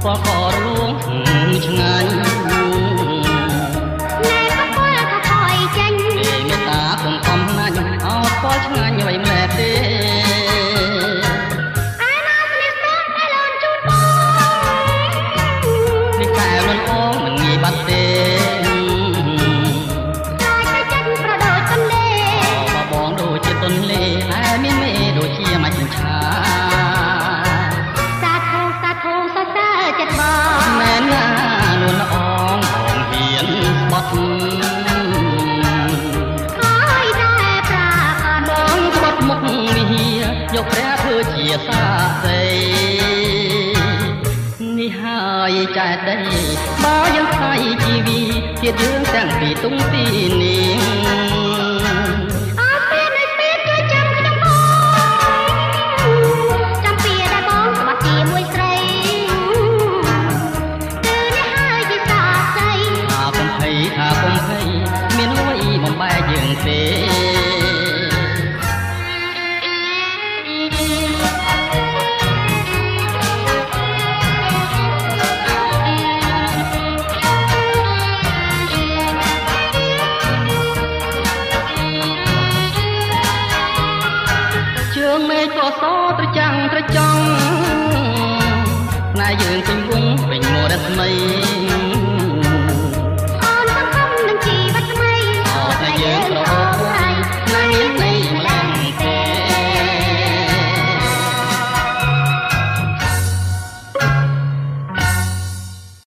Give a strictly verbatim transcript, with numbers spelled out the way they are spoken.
ពណ៌ក៏រលួងឆ្ងាញ់ណែក៏ពលក៏ថយចេញមេត្តាកុំកំណាញ់អោតពលឆ្ងាញ់អ្វីម្ល៉េះទេអាណាស្នេហ៍ស្ទងតែលូនជូនបងនេះកែវលន់អងមិនងាយបាត់ទេតែចិត្តប្រដូចទន្លេបបងដូចជាទន្លេតែមានមេដូចជាមកចិញ្ឆាសាធុសាធុសរសើរចិត្តបងមែនណាលន់អងបងហ៊ានស្បត់ហើយតែប្រាកដបងស្បត់មុខវិហារយកព្រះធ្វើជាសាស័យនេះហើយចែកដីបើយើងថ្លៃជីវីទៀតយើងទាំងពីទុំពីនាងអើពេលនៅស្ពានជួយចាំខ្ញុំបងចាំពីដែលបងស្បាត់ជាមួយស្រីគឺនេះហើយជាសាស័យថាកុំភ័យថាកុំភ័យមានអ្វីបំបែកយើងទេជើងមេឃពណ៌សត្រចាំងត្រចង់ផ្នែកយើងពេញវងពេញមរស្មី